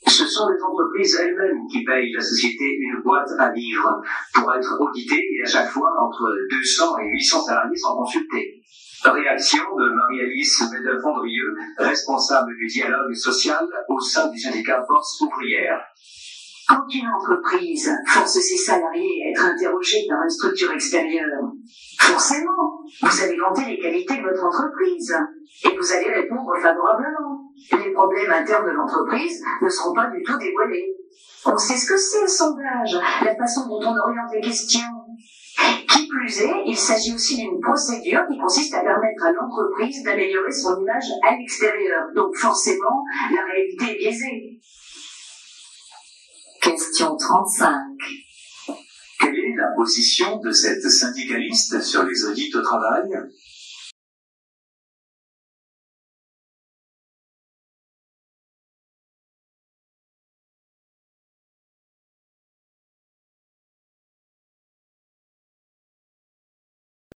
Ce sont les entreprises elles-mêmes qui payent la société une boîte à vivre pour être auditées et à chaque fois entre 200 et 800 salariés sont consultés. Réaction de Marie-Alice Médel-Fondrieux, responsable du dialogue social au sein du syndicat Force ouvrière. Quand une entreprise force ses salariés à être interrogés par une structure extérieure, forcément, vous allez vanter les qualités de votre entreprise et vous allez répondre favorablement. Les problèmes internes de l'entreprise ne seront pas du tout dévoilés. On sait ce que c'est le sondage, la façon dont on oriente les questions. Qui plus est, il s'agit aussi d'une procédure qui consiste à permettre à l'entreprise d'améliorer son image à l'extérieur. Donc forcément, la réalité est biaisée. Question 35. Quelle est la position de cette syndicaliste sur les audits au travail ?